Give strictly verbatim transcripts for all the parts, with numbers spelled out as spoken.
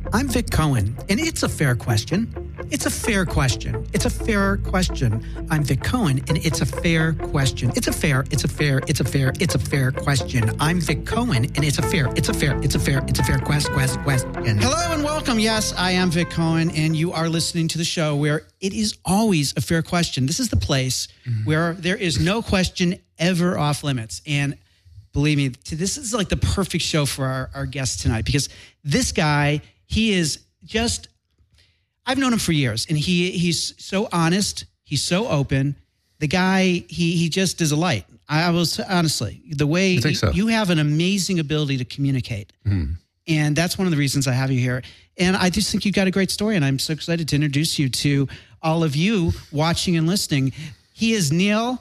I'm Vic Cohen, and it's a fair question. It's a fair question. It's a fair question. I'm Vic Cohen, and it's a fair question. It's a fair, it's a fair, it's a fair, it's a fair question. I'm Vic Cohen, and it's a fair, it's a fair, it's a fair, it's a fair quest, quest, question. Hello and welcome. Yes, I am Vic Cohen, and you are listening to the show where it is always a fair question. This is the place mm-hmm. where there is no question ever off limits. And believe me, this is like the perfect show for our, our guest tonight, because this guy, he is just, I've known him for years, and he he's so honest. He's so open. The guy, he he just is a light. I was, honestly, the way I think so. you have an amazing ability to communicate. Mm. And that's one of the reasons I have you here. And I just think you've got a great story, and I'm so excited to introduce you to all of you watching and listening. He is Neil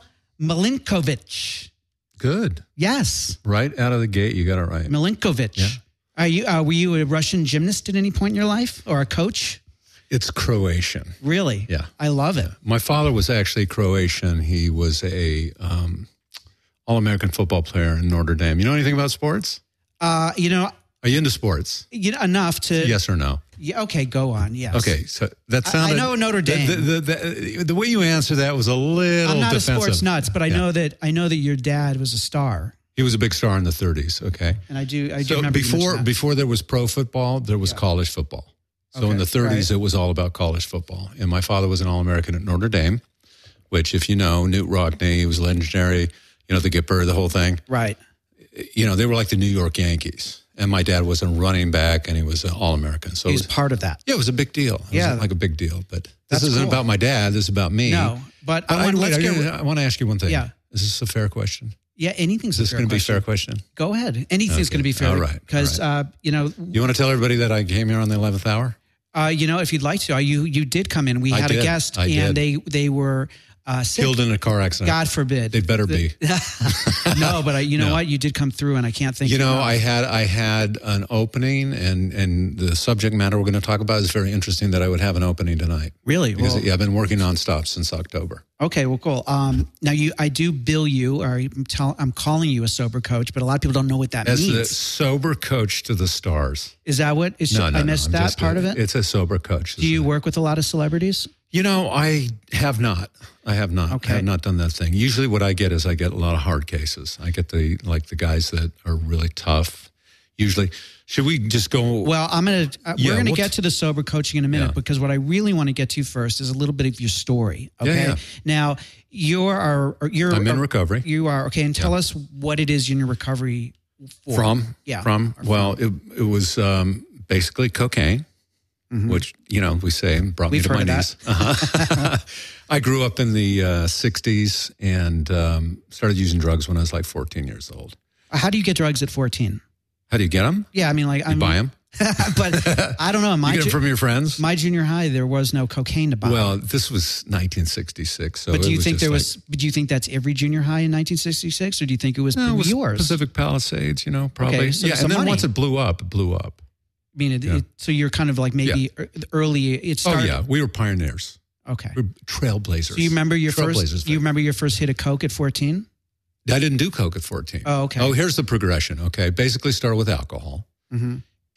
Milinkovic. Good. Yes. Right out of the gate, you got it right. Milinkovic. Yeah. Are you? Uh, were you a Russian gymnast at any point in your life, or a coach? It's Croatian. Really? Yeah. I love it. My father was actually Croatian. He was a um, All-American football player in Notre Dame. You know anything about sports? Uh, you know. Are you into sports? You know, enough to. Yes or no? Yeah. Okay, go on. Yes. Okay, so that sounded. I, I know Notre Dame. The, the, the, the way you answer that was a little I'm not defensive. a sports nuts, but I yeah. know that I know that your dad was a star. He was a big star in the thirties, okay? And I do I do so remember before before there was pro football, there was yeah. college football. So okay, in the thirties, right. it was all about college football. And my father was an All-American at Notre Dame, which, if you know, Knute Rockne, he was legendary, you know, the Gipper, the whole thing. Right. You know, they were like the New York Yankees. And my dad was a running back, and he was an All-American. So he's it was, part of that. Yeah, it was a big deal. It yeah. was like a big deal. But this That's isn't cool. about my dad. This is about me. No, but I, I, want, wait, let's I, get, I want to ask you one thing. Yeah. Is this a fair question? Yeah, anything's Is this going to be a fair question? Go ahead. Anything's okay. going to be fair. All right. Because, All right. uh, you know. You want to tell everybody that I came here on the eleventh hour? Uh, you know, if you'd like to. Uh, you you did come in. We I had did. a guest, I and did. they they were uh, sick. Killed in a car accident. God forbid. They better be. No, but I, you know no. what? You did come through, and I can't think. You know, enough. I had I had an opening, and, and the subject matter we're going to talk about is very interesting. That I would have an opening tonight. Really? Because well, yeah, I've been working nonstop since October. Okay, well, cool. Um, now, you, I do bill you, or I'm, tell, I'm calling you a sober coach, but a lot of people don't know what that As means. the sober coach to the stars. Is that what? Is, no, no, I missed no, that just part a, of it? It's a sober coach. Do you work with a lot of celebrities? You know, I have not. I have not. Okay. I have not done that thing. Usually what I get is I get a lot of hard cases. I get the, like the guys that are really tough. Usually, should we just go? Well, I'm going to, uh, yeah, we're going to we'll get to the sober coaching in a minute, yeah. because what I really want to get to first is a little bit of your story. Okay. Yeah, yeah. Now, you are, you're, I'm in uh, recovery. You are. Okay. And tell yeah. us what it is in your recovery for. From? Yeah. From? Well, it, it was um, basically cocaine. Mm-hmm. Which, you know, we say brought We've me to heard my of knees. Uh-huh. I grew up in the uh, sixties and um, started using drugs when I was like fourteen years old. How do you get drugs at fourteen? How do you get them? Yeah, I mean, like, you I'm, buy them. But I don't know. My you get them ju- from your friends? My junior high, there was no cocaine to buy. Well, this was nineteen sixty-six. So but do you it was think there like, was? But do you think that's every junior high in nineteen sixty-six, or do you think it was, no, it was yours? Pacific Palisades, you know, probably. Okay, so yeah, and then money. once it blew up, it blew up. I mean, it, yeah. it, so you're kind of like maybe yeah. early. It started. Oh yeah, we were pioneers. Okay, we were trailblazers. So you remember your first? You remember your first hit of coke at fourteen? I didn't do coke at fourteen. Oh, okay. Oh, here's the progression. Okay, basically start with alcohol, mm-hmm.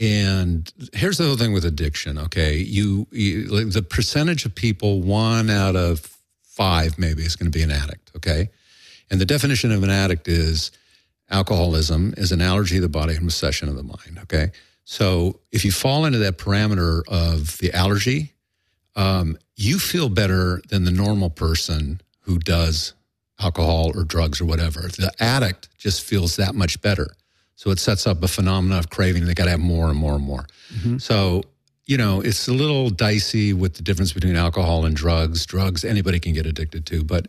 and here's the whole thing with addiction. Okay, you, you like the percentage of people, one out of five maybe is going to be an addict. Okay, and the definition of an addict is alcoholism is an allergy of the body and recession of the mind. Okay. So if you fall into that parameter of the allergy, um, you feel better than the normal person who does alcohol or drugs or whatever. The addict just feels that much better. So it sets up a phenomenon of craving. They got to have more and more and more. Mm-hmm. So, you know, it's a little dicey with the difference between alcohol and drugs. Drugs, anybody can get addicted to. But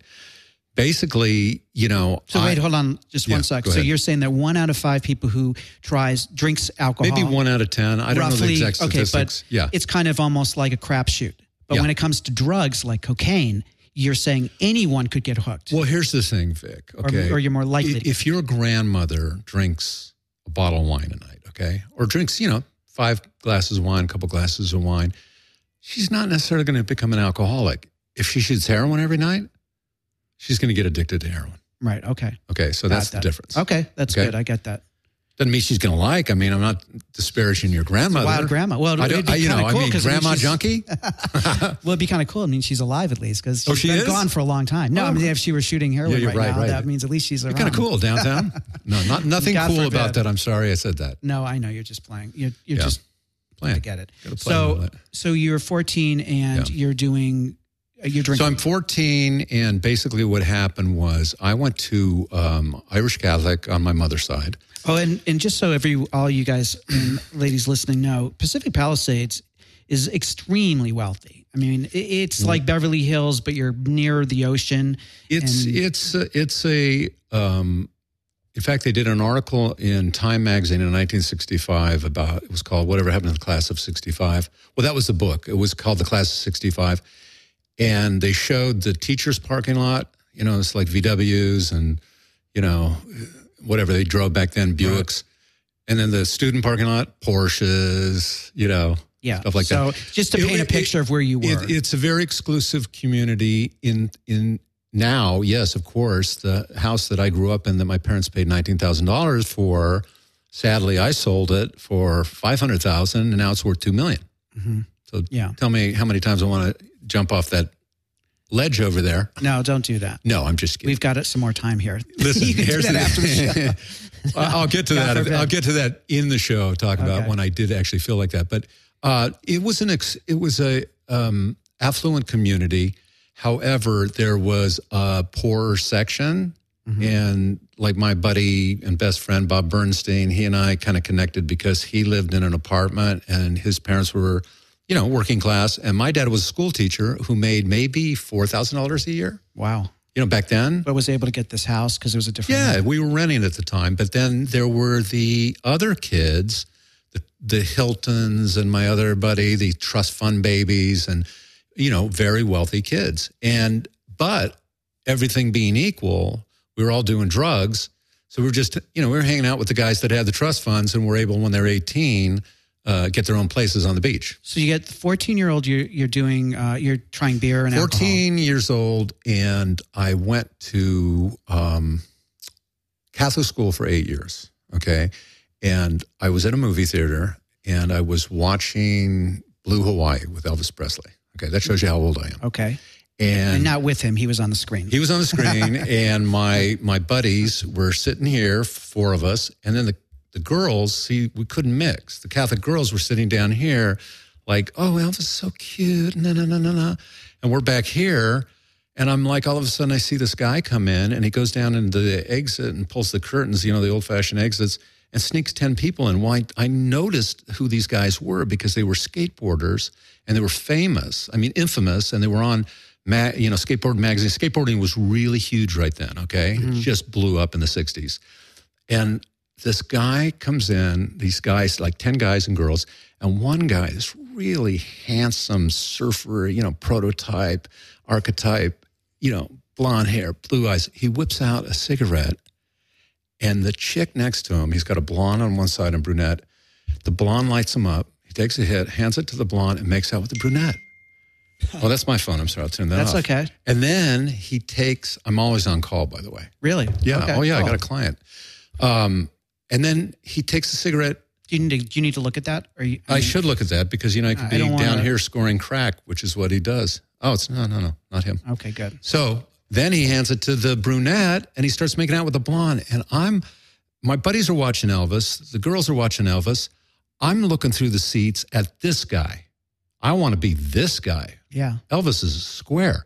basically, you know. So wait, I, hold on just yeah, one sec. So ahead. you're saying that one out of five people who tries, drinks alcohol. Maybe one out of ten. I don't roughly, know the exact statistics. Okay, but yeah. it's kind of almost like a crapshoot. But yeah. when it comes to drugs like cocaine, you're saying anyone could get hooked. Well, here's the thing, Vic. Okay. Or, or you're more likely. If, if your grandmother drinks a bottle of wine a night, okay, or drinks, you know, five glasses of wine, a couple glasses of wine, she's not necessarily going to become an alcoholic. If she shoots heroin every night, she's going to get addicted to heroin. Right. Okay. Okay. So Got that's that. the difference. Okay. That's okay? good. I get that. Doesn't mean she's going to like. I mean, I'm not disparaging your grandmother. Wild grandma. Well, I it'd don't, be I, you know, cool I mean, grandma I mean, junkie. well, it'd be kind of cool. I mean, she's alive at least because she's oh, she been is? gone for a long time. No, oh. I mean, if she were shooting heroin yeah, you're right, right now, right. that means at least she's around. Kind of cool downtown. No, not nothing God cool forbid. about that. I'm sorry I said that. No, I know you're just playing. You're, you're Yeah. just Playing. I get it. Gotta play So, with it. so you're fourteen and Yeah. you're doing. You're drinking. So I'm fourteen, and basically what happened was I went to um, Irish Catholic on my mother's side. Oh, and, and just so every all you guys and ladies listening know, Pacific Palisades is extremely wealthy. I mean, it, it's mm. like Beverly Hills, but you're near the ocean. It's and, it's a, it's a. Um, in fact, they did an article in Time magazine in nineteen sixty-five about, it was called Whatever Happened to the Class of sixty-five. Well, that was the book. It was called The Class of sixty-five. And they showed the teacher's parking lot, you know, it's like V Ws and, you know, whatever they drove back then, Buicks. Right. And then the student parking lot, Porsches, you know, yeah. stuff like so that. So just to paint it, a picture it, of where you were. It, it's a very exclusive community in in now, yes, of course, the house that I grew up in that my parents paid nineteen thousand dollars for, sadly, I sold it for five hundred thousand dollars, and now it's worth two million dollars. Mm-hmm. So yeah. Tell me how many times I want to jump off that ledge over there. No, don't do that. No, I'm just kidding. We've got some more time here. Listen, you can here's do that the, after the show. I'll get to God that. forbid. I'll get to that in the show, talk about Okay. when I did actually feel like that. But uh, it was an ex, it was a um, affluent community. However, there was a poorer section, mm-hmm. and like my buddy and best friend Bob Bernstein, he and I kind of connected because he lived in an apartment and his parents were, you know, working class, and my dad was a school teacher who made maybe four thousand dollars a year. Wow. You know, back then. But was able to get this house because it was a different. Yeah, house. we were renting at the time. But then there were the other kids, the, the Hiltons and my other buddy, the trust fund babies, and, you know, very wealthy kids. And, but everything being equal, we were all doing drugs. So we were just, you know, we were hanging out with the guys that had the trust funds and were able, when they're eighteen, Uh, get their own places on the beach. So you get the fourteen-year-old. You're you're doing. Uh, you're trying beer and fourteen alcohol. years old, and I went to um, Catholic school for eight years. Okay, and I was at a movie theater, and I was watching Blue Hawaii with Elvis Presley. Okay, that shows you how old I am. Okay, and, and not with him. He was on the screen. He was on the screen, and my my buddies were sitting here, four of us, and then the. The girls, see, we couldn't mix. The Catholic girls were sitting down here like, oh, Elvis is so cute, no, no, no, no, no. And we're back here, and I'm like, all of a sudden I see this guy come in, and he goes down into the exit and pulls the curtains, you know, the old-fashioned exits, and sneaks ten people in. Well, I, I noticed who these guys were because they were skateboarders, and they were famous, I mean, infamous, and they were on, ma- you know, Skateboard Magazine. Skateboarding was really huge right then, okay? Mm-hmm. It just blew up in the sixties. And this guy comes in, these guys, like ten guys and girls, and one guy, this really handsome surfer, you know, prototype, archetype, you know, blonde hair, blue eyes. He whips out a cigarette, and the chick next to him, he's got a blonde on one side and brunette. The blonde lights him up. He takes a hit, hands it to the blonde, and makes out with the brunette. Oh, that's my phone. I'm sorry. I'll turn that that's off. That's okay. And then he takes, I'm always on call, by the way. Really? Yeah. Okay, oh, yeah. cool. I got a client. Um, And then he takes a cigarette. Do you need to, do you need to look at that? Or you, I, I mean, should look at that because, you know, I could I be don't down wanna... here scoring crack, which is what he does. Oh, it's no, no, no, not him. Okay, good. So then he hands it to the brunette and he starts making out with the blonde. And I'm, my buddies are watching Elvis. The girls are watching Elvis. I'm looking through the seats at this guy. I want to be this guy. Yeah. Elvis is square.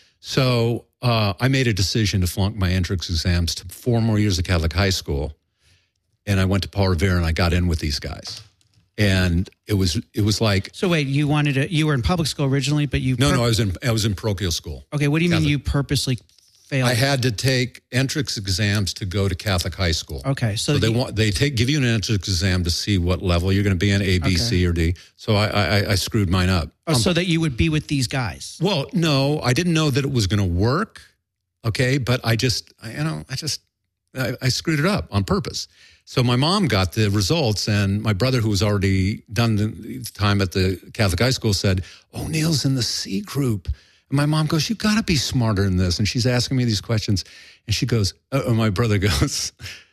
So uh, I made a decision to flunk my entrance exams to four more years of Catholic high school. And I went to Paul Revere and I got in with these guys. And it was it was like. So wait, you wanted to, you were in public school originally, but you. No, no, I was in I was in parochial school. Okay, what do you Catholic. mean you purposely failed? I had to take entrance exams to go to Catholic high school. Okay, so, so they you, want they take give you an entrance exam to see what level you're going to be in, A, B, okay. C, or D. So I I, I screwed mine up. Oh, um, so that you would be with these guys. Well, no, I didn't know that it was going to work. Okay, but I just I, you know I just I, I screwed it up on purpose. So my mom got the results, and my brother, who was already done the time at the Catholic high school, said, "Oh, Neil's in the C group." And my mom goes, "You got to be smarter than this." And she's asking me these questions, and she goes, uh, "My brother goes,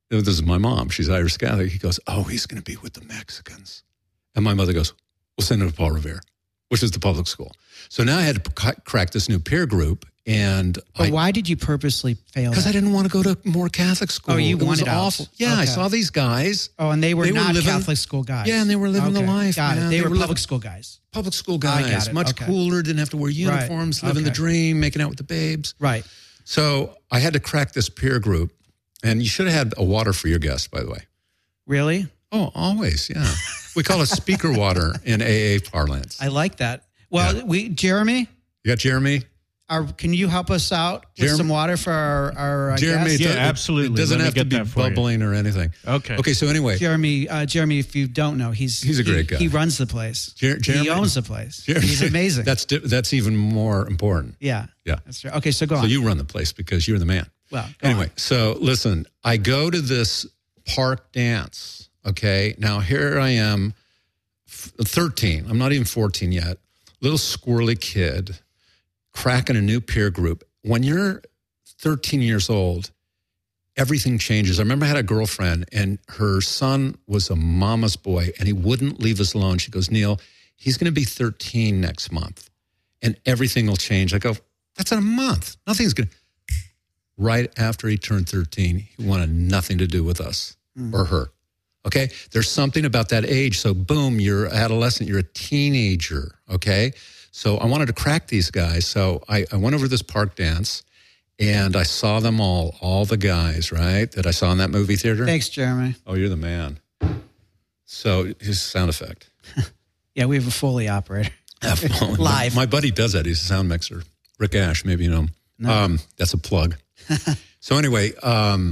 This is my mom. She's Irish Catholic. He goes, oh, he's going to be with the Mexicans. And my mother goes, we'll send him to Paul Revere, which is the public school. So now I had to c- crack this new peer group. And but I, why did you purposely fail? Because I didn't want to go to more Catholic school. Oh, you it wanted was awful. out. Yeah, Okay. I saw these guys. Oh, and they were They were not living- Catholic school guys. Yeah, and they were living Okay. the life. Got it. man. They, were, living- public school guys. Public school I guys. got it. Much Okay. cooler, didn't have to wear uniforms, Right. living the Okay. dream, making out with the babes. Right. So I had to crack this peer group. And you should have had a water for your guests, by the way. Really? Oh, always, yeah. We call it speaker water in A A parlance. I like that. Well, Yeah. we Jeremy, You got Jeremy? are, can you help us out with Jeremy- some water for our, our uh, Jeremy, guests? it Yeah, does- absolutely. It doesn't Let me have to get be that for you. bubbling or anything. Okay. Okay, so anyway, Jeremy, uh, Jeremy, if you don't know, he's He's a he- great guy. He runs the place. Jer- Jeremy- he owns the place. Jeremy- He's amazing. That's di- that's even more important. yeah. Yeah. That's right. Okay, so go So on. you run the place because you're the man. well, go Anyway, on. so listen, I go to this park dance. Okay, now here I am, f- thirteen. I'm not even fourteen yet. Little squirrely kid, cracking a new peer group. When you're thirteen years old, everything changes. I remember I had a girlfriend, and her son was a mama's boy, and he wouldn't leave us alone. She goes, Neil, he's going to be thirteen next month, and everything will change. I go, that's in a month. Nothing's going to. Right after he turned thirteen, he wanted nothing to do with us or her. Okay? There's something about that age. So, boom, you're adolescent, you're a teenager. Okay? So, I wanted to crack these guys. So, I, I went over to this park dance and I saw them all, all the guys, right, that I saw in that movie theater. Thanks, Jeremy. Oh, you're the man. So, his sound effect. Yeah, we have a Foley operator. Live. My buddy does that. He's a sound mixer. Rick Ash, maybe you know him. No. Um, that's a plug. So anyway, um,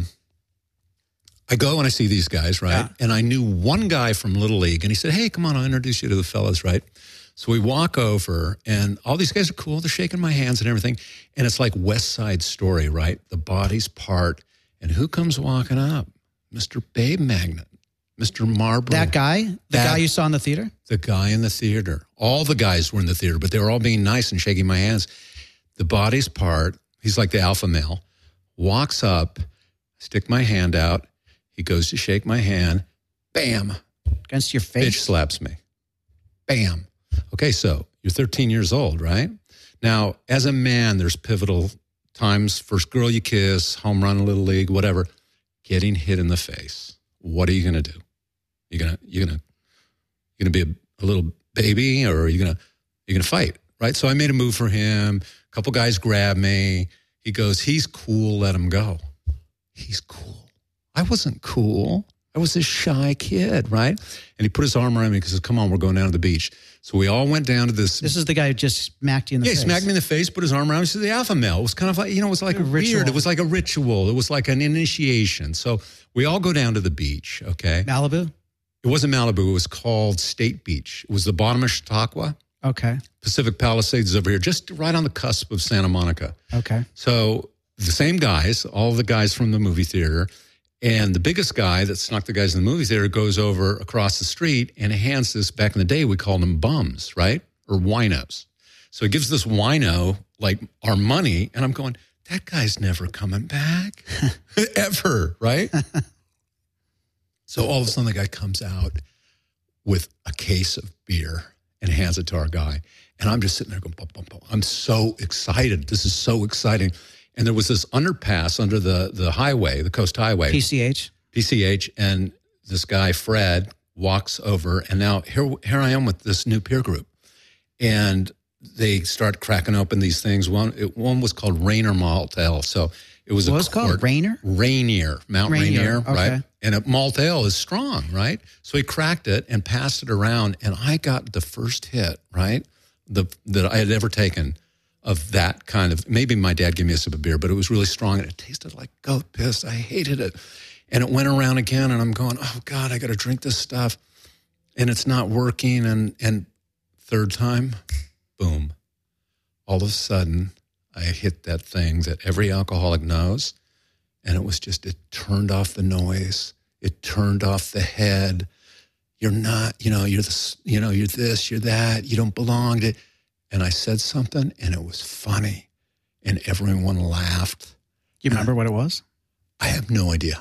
I go and I see these guys, right? Yeah. And I knew one guy from Little League, and he said, hey, come on, I'll introduce you to the fellas, right? So we walk over, and all these guys are cool. They're shaking my hands and everything. And it's like West Side Story, right? The bodies part. And who comes walking up? Mister Babe Magnet, Mister Marlboro. That guy? The That- guy you saw in the theater? The guy in the theater. All the guys were in the theater, but they were all being nice and shaking my hands. The bodies part. He's like the alpha male. Walks up, stick my hand out. He goes to shake my hand. Bam. Against your Bitch face? slaps me. Bam. Okay, so you're thirteen years old, right? Now, as a man, there's pivotal times. First girl you kiss, home run, Little League, whatever. Getting hit in the face. What are you going to do? You're going to you're going to you're going to be a, a little baby, or are you going to you're going to fight, right? So I made a move for him. A couple guys grabbed me. He goes, he's cool, let him go. He's cool. I wasn't cool. I was this shy kid, right? And he put his arm around me because he says, come on, we're going down to the beach. So we all went down to this. This is the guy who just smacked you in the yeah, face. he smacked me in the face, put his arm around me. He said, the alpha male. It was kind of like, you know, it was like A a ritual. weird. It was like a ritual. It was like an initiation. So we all go down to the beach, okay? Malibu? It wasn't Malibu. It was called State Beach. It was the bottom of Chautauqua. Okay. Pacific Palisades is over here, just right on the cusp of Santa Monica. Okay. So the same guys, all the guys from the movie theater, and the biggest guy that snuck the guys in the movie theater goes over across the street and hands this, back in the day, we called them bums, right? Or winos. So he gives this wino like our money, and I'm going, that guy's never coming back, ever, right? So all of a sudden the guy comes out with a case of beer and hands it to our guy. And I'm just sitting there going, bum, bum, bum. I'm so excited. This is so exciting. And there was this underpass under the, the highway, the Coast Highway. P C H? P C H, and this guy, Fred, walks over. And now here, here I am with this new peer group. And they start cracking open these things. One it, one was called Rainier Malt Ale. So it was What a was it called? quart- Rainier? Rainier, Mount Rainier, Rainier, okay. right? And a malt ale is strong, right? So he cracked it and passed it around, and I got the first hit, right, the that I had ever taken of that kind of. Maybe my dad gave me a sip of beer, but it was really strong, and it tasted like goat piss. I hated it, and it went around again, and I'm going, oh God, I got to drink this stuff, and it's not working, and and third time, boom, all of a sudden I hit that thing that every alcoholic knows. And it was just, it turned off the noise. It turned off the head. You're not, you know, you're this, you know, you're this, you're that. You don't belong to. And I said something, and it was funny, and everyone laughed. You remember what it was? I have no idea.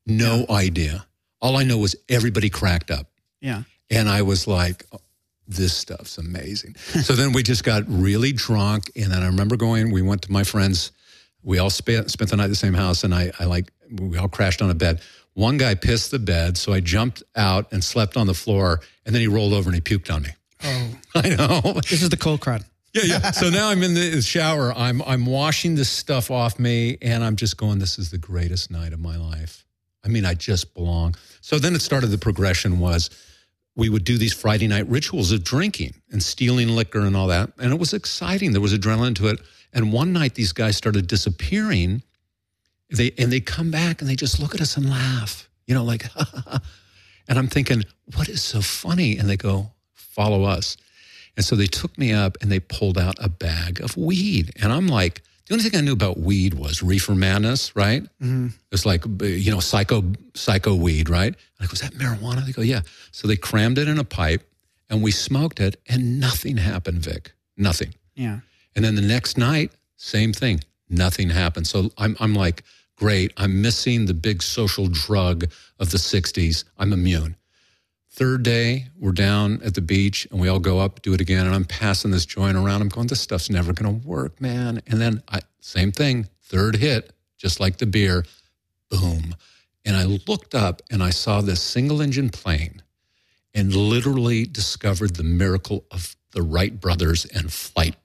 No yeah. idea. All I know was everybody cracked up. Yeah. And I was like, oh, this stuff's amazing. So then we just got really drunk. And then I remember going, we went to my friends. We all spent, spent the night at the same house. And I, I like, we all crashed on a bed. One guy pissed the bed. So I jumped out and slept on the floor. And then he rolled over and he puked on me. Oh, I know. This is the cold crowd. Yeah, yeah. So now I'm in the shower. I'm I'm washing this stuff off me, and I'm just going, this is the greatest night of my life. I mean, I just belong. So then it started, the progression was we would do these Friday night rituals of drinking and stealing liquor and all that. And it was exciting. There was adrenaline to it. And one night these guys started disappearing. They and they come back and they just look at us and laugh, you know, like, and I'm thinking, what is so funny? And they go, follow us. And so they took me up and they pulled out a bag of weed. And I'm like, the only thing I knew about weed was reefer madness, right? Mm-hmm. It's like, you know, psycho psycho weed, right? And I go, is that marijuana? They go, yeah. So they crammed it in a pipe and we smoked it and nothing happened, Vic. Nothing. Yeah. And then the next night, same thing. Nothing happened. So I'm I'm like, great. I'm missing the big social drug of the sixties. I'm immune. Third day, we're down at the beach, and we all go up, do it again, and I'm passing this joint around. I'm going, this stuff's never going to work, man. And then, I, same thing, third hit, just like the beer, boom. And I looked up, and I saw this single-engine plane and literally discovered the miracle of the Wright brothers and flight.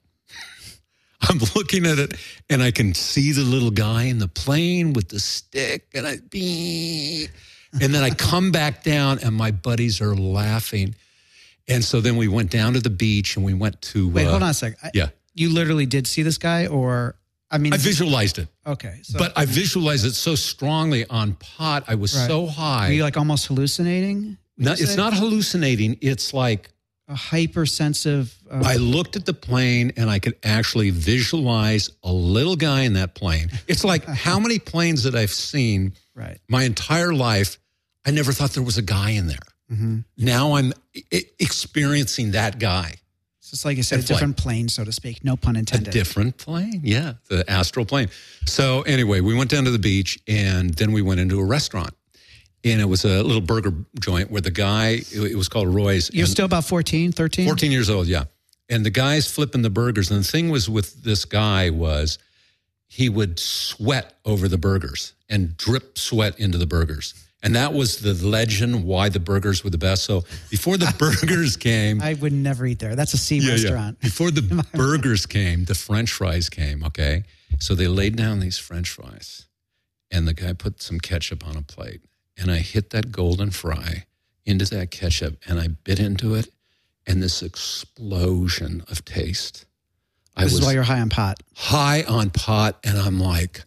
I'm looking at it, and I can see the little guy in the plane with the stick, and I, beep. And then I come back down and my buddies are laughing. And so then we went down to the beach and we went to... Wait, uh, hold on a sec. I, yeah. You literally did see this guy or... I mean... I visualized it. Okay. So, but I visualized it so strongly on pot. I was right. so high. Were you like almost hallucinating? No, it's not hallucinating. It's like... A hypersensitive... Uh, I looked at the plane and I could actually visualize a little guy in that plane. It's like how many planes that I've seen right. my entire life, I never thought there was a guy in there. Mm-hmm. Now I'm I- experiencing that guy. So it's like you said, a different plane, so to speak. No pun intended. A different plane, yeah, the astral plane. So anyway, we went down to the beach and then we went into a restaurant. And it was a little burger joint where the guy, it was called Roy's. You're still about fourteen, thirteen? fourteen years old, yeah. And the guy's flipping the burgers. And the thing was with this guy was he would sweat over the burgers and drip sweat into the burgers. And that was the legend why the burgers were the best. So before the burgers came. I would never eat there. That's a C yeah, restaurant. Yeah. Before the burgers came, the French fries came, okay? So they laid down these French fries. And the guy put some ketchup on a plate. And I hit that golden fry into that ketchup and I bit into it and this explosion of taste. I this was is why you're high on pot. High on pot and I'm like,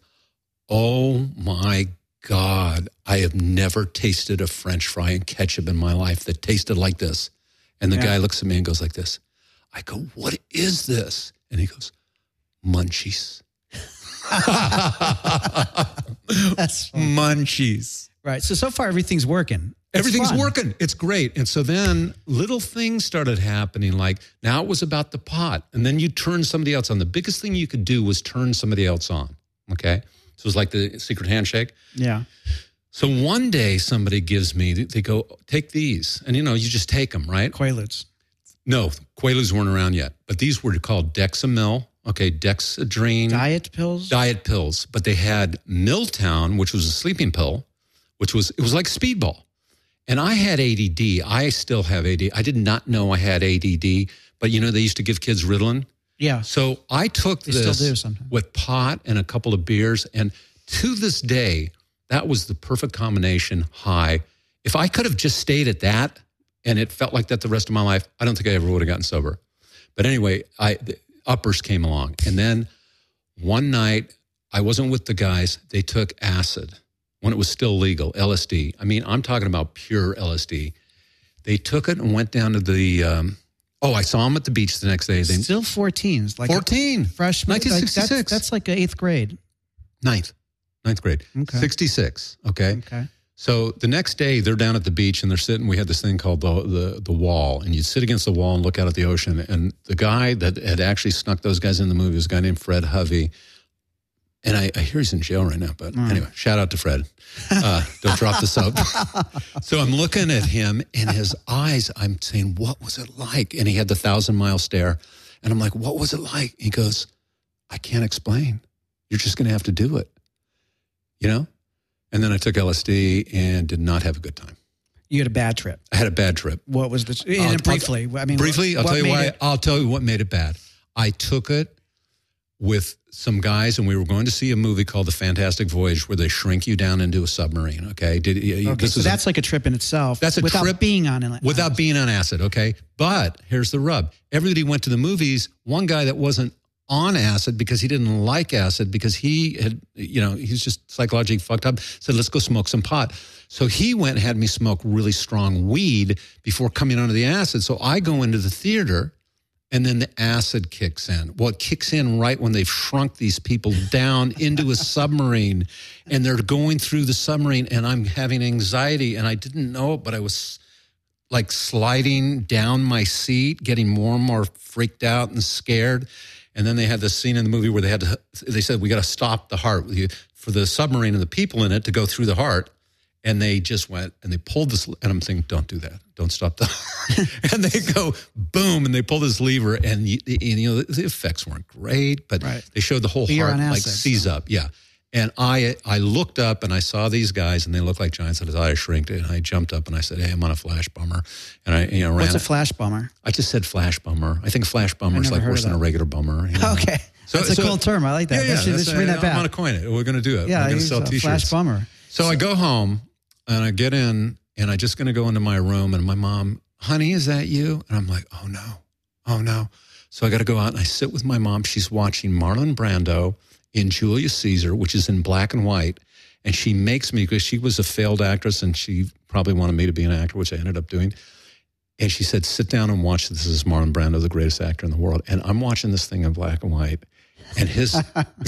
oh my God, I have never tasted a French fry and ketchup in my life that tasted like this. And the yeah. guy looks at me and goes like this. I go, what is this? And he goes, munchies. That's funny. Munchies. Right. So, so far, everything's working. It's Everything's fun. working. It's great. And so then little things started happening. Like now it was about the pot. And then you turn somebody else on. The biggest thing you could do was turn somebody else on. Okay. So it was like the secret handshake. Yeah. So one day somebody gives me, they go, take these. And, you know, you just take them, right? Quaaludes. No, Quaaludes weren't around yet. But these were called Dexamil. Okay, Dexedrine. Diet pills? Diet pills. But they had Milltown, which was a sleeping pill. Which was, it was like Speedball. And I had A D D. I still have A D D. I did not know I had A D D, but you know, they used to give kids Ritalin. Yeah. So I took they this still do sometimes. with pot and a couple of beers. And to this day, that was the perfect combination high. If I could have just stayed at that and it felt like that the rest of my life, I don't think I ever would have gotten sober. But anyway, I the uppers came along. And then one night, I wasn't with the guys. They took acid. When it was still legal, L S D. I mean, I'm talking about pure L S D. They took it and went down to the, um, oh, I saw them at the beach the next day. They, Still fourteens. Like fourteen. Freshman. nineteen sixty-six. Like that's, that's like eighth grade. Ninth. Ninth grade. Okay. sixty-six. Okay. Okay. So the next day, they're down at the beach and they're sitting. We had this thing called the, the, the wall. And you'd sit against the wall and look out at the ocean. And the guy that had actually snuck those guys in the movie was a guy named Fred Hovey. And I, I hear he's in jail right now. But mm. anyway, shout out to Fred. Uh, don't drop the soap. So I'm looking at him and his eyes, I'm saying, what was it like? And he had the thousand mile stare. And I'm like, what was it like? He goes, I can't explain. You're just going to have to do it. You know? And then I took L S D and did not have a good time. You had a bad trip. I had a bad trip. What was the, and briefly, I'll, I mean, briefly, what, I'll what tell you why. It, I'll tell you what made it bad. I took it with some guys, and we were going to see a movie called The Fantastic Voyage, where they shrink you down into a submarine. Okay, Did, okay this so is that's a, like a trip in itself. That's a without trip being on it. Without being on acid. Okay, but here's the rub: everybody went to the movies. One guy that wasn't on acid because he didn't like acid because he had, you know, he's just psychologically fucked up. Said, let's go smoke some pot. So he went and had me smoke really strong weed before coming onto the acid. So I go into the theater. And then the acid kicks in. Well, it kicks in right when they've shrunk these people down into a submarine, and they're going through the submarine, and I'm having anxiety, and I didn't know it, but I was like sliding down my seat, getting more and more freaked out and scared. And then they had this scene in the movie where they had to, they said, we got to stop the heart for the submarine and the people in it to go through the heart. And they just went and they pulled this, and I'm thinking, don't do that. Don't stop the heart. And they go, boom, and they pull this lever, and you, you know, the effects weren't great, but right. they showed the whole You're heart like seize up. Yeah. And I I looked up, and I saw these guys, and they looked like giants, and I shrinked it, and I jumped up, and I said, hey, I'm on a flash bummer. And I, you know, ran. What's a flash bummer? I just said flash bummer. I think flash bummer is like worse than a regular bummer. You know? Okay. So, that's a so, cool term. I like that. Yeah, yeah, let's bring that back. I'm going to coin it. We're going to do it. Yeah, we're going to sell T-shirts. Flash bummer. So, so I go home, and I get in, and I'm just going to go into my room, and my mom, honey, is that you? And I'm like, oh, no. Oh, no. So I got to go out, and I sit with my mom. She's watching Marlon Brando in Julius Caesar, which is in black and white. And she makes me, because she was a failed actress, and she probably wanted me to be an actor, which I ended up doing. And she said, sit down and watch this. This is Marlon Brando, the greatest actor in the world. And I'm watching this thing in black and white. And his